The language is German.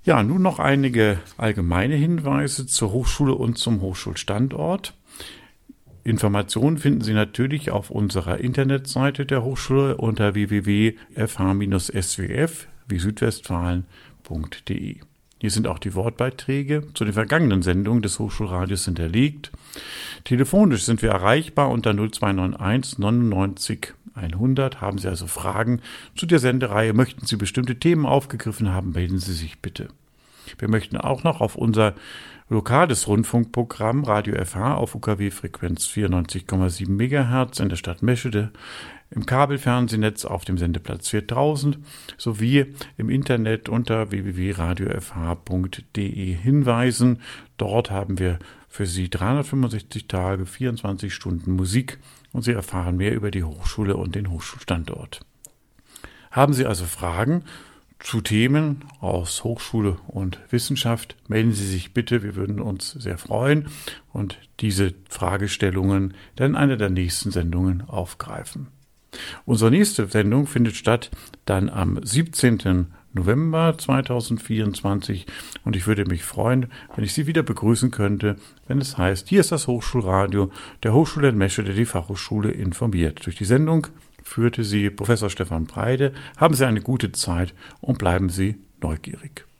Ja, nun noch einige allgemeine Hinweise zur Hochschule und zum Hochschulstandort. Informationen finden Sie natürlich auf unserer Internetseite der Hochschule unter www.fh-swf wie Südwestfalen.de. Hier sind auch die Wortbeiträge zu den vergangenen Sendungen des Hochschulradios hinterlegt. Telefonisch sind wir erreichbar unter 0291 99 100. Haben Sie also Fragen zu der Sendereihe, möchten Sie bestimmte Themen aufgegriffen haben, melden Sie sich bitte. Wir möchten auch noch auf unser lokales Rundfunkprogramm Radio FH auf UKW-Frequenz 94,7 MHz in der Stadt Meschede, im Kabelfernsehnetz auf dem Sendeplatz 4000 sowie im Internet unter www.radiofh.de hinweisen. Dort haben wir für Sie 365 Tage, 24 Stunden Musik und Sie erfahren mehr über die Hochschule und den Hochschulstandort. Haben Sie also Fragen zu Themen aus Hochschule und Wissenschaft, melden Sie sich bitte, wir würden uns sehr freuen und diese Fragestellungen dann in einer der nächsten Sendungen aufgreifen. Unsere nächste Sendung findet statt dann am 17. November 2024 und ich würde mich freuen, wenn ich Sie wieder begrüßen könnte, wenn es heißt, hier ist das Hochschulradio der Hochschule in Meschede, die Fachhochschule informiert. Durch die Sendung führte Sie Professor Stefan Breide. Haben Sie eine gute Zeit und bleiben Sie neugierig.